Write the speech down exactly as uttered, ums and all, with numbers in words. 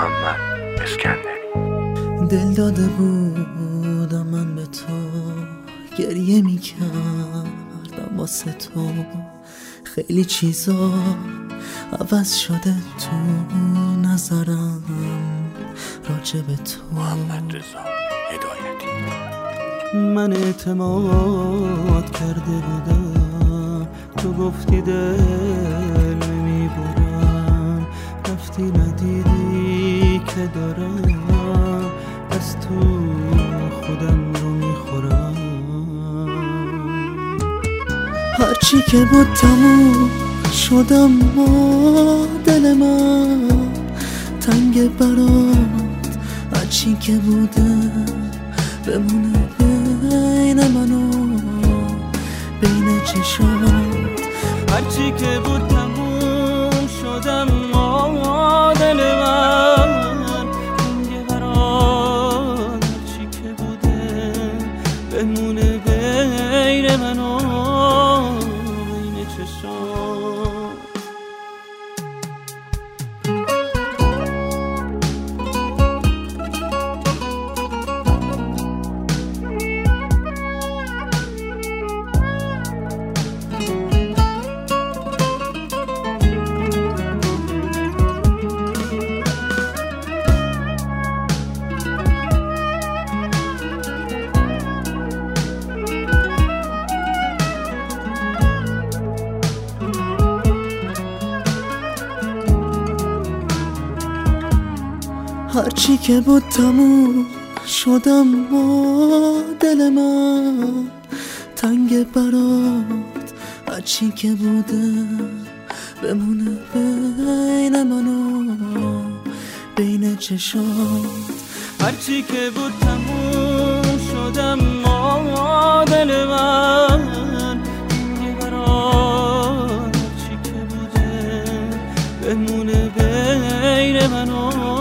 محمد اسکندری. دل داده بودم من به تو، گریه میکردم واسه تو، خیلی چیزا عوض شده تو نظرم راجع به تو. محمد رضا هدایتی. من اعتماد کرده بودم، تو گفتی دل میبرم، رفتی ندیدی که دارم از تو خودم رو میخورم. هرچی که بود تموم شدم با دل من تنگ برات، هرچی که بوده بمونه بین من و بین چشات. هرچی که بود تموم شدم با دل من تنگ برات، هرچی که بوده بمونه بین من و بین چشات. هرچی که بود تموم شدم با دل من تنگ برات، هرچی که بوده بمونه بین من و بین چشات. هرچی که بود تموم شدم با دل من تنگ برات، هرچی که بوده بمونه بین من و